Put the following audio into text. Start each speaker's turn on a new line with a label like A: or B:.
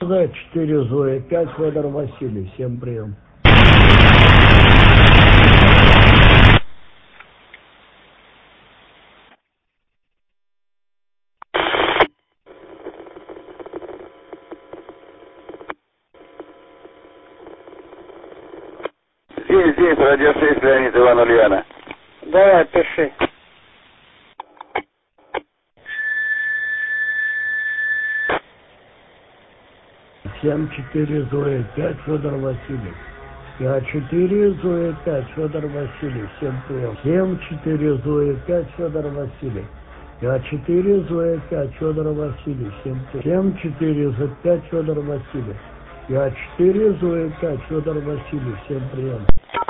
A: 4 Зоя, 5 Федор Василий. Всем прием.
B: Здесь, радио 6, Леонид Иван Ульяна.
C: Давай, пиши.
A: Семь 4 Зоя, 5 Федор Василий. 4 Зоя, 5 Федор Василий. Всем прием. 7 4 Зоя, 5 Федор Василий. 4 Зоя, 5 Федор Василий. Всем прием. 7 4 Зоя, 5 Федор Василий. 4 Зоя, 5 Федор Василий. Всем прием.